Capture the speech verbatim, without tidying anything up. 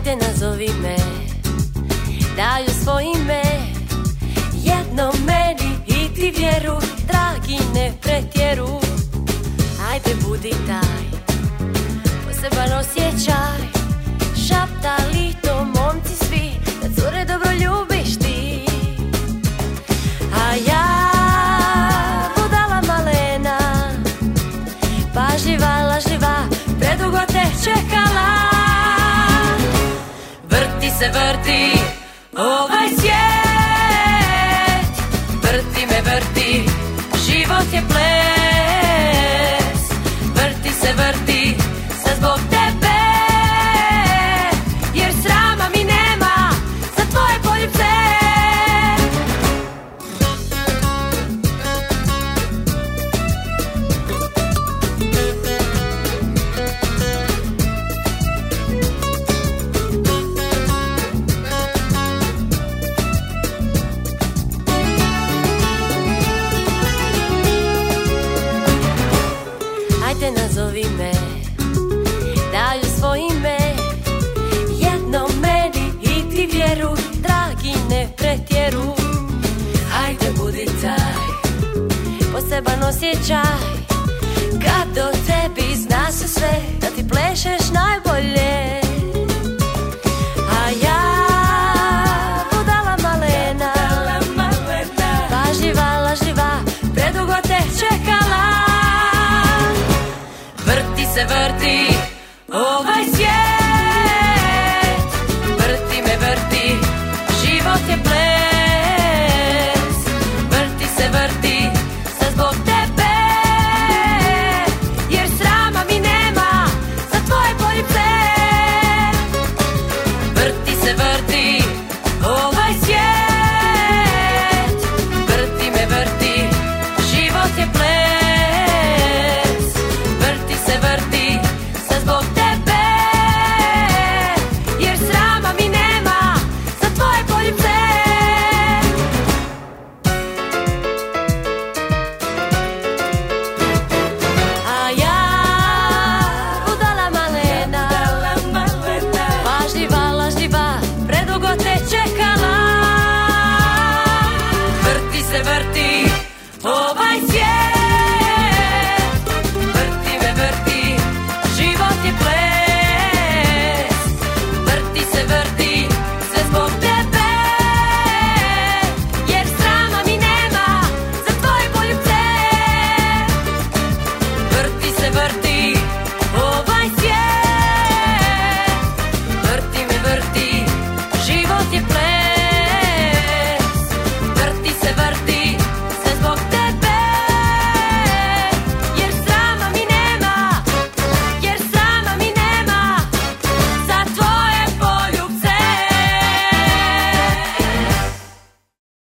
Ajde nazovi me, daju svoje ime, jedno meni i ti vjeru, dragi ne pretjeru. Ajde budi taj poseban osjećaj, šaptali to momci svi, da cure dobro ljubiš ti. A ja, budala malena, pažljiva, lažljiva, predugo te čekala. Vrti se, vrti ovaj svijet, vrti me, vrti, život je ples. Vrti se, vrti, sad zbog tebe, jer srama mi nema za tvoje poljubce. Ajde nazovi me, daju svoje ime, jedno meni i ti vjeru, dragi ne pretjeru. Ajde budi taj poseban osjećaj, kad do tebi zna se sve, da ti plešeš najbolje. A ja, budala malena, pažljiva, lažljiva, predugo te čekala. Vrti se, vrti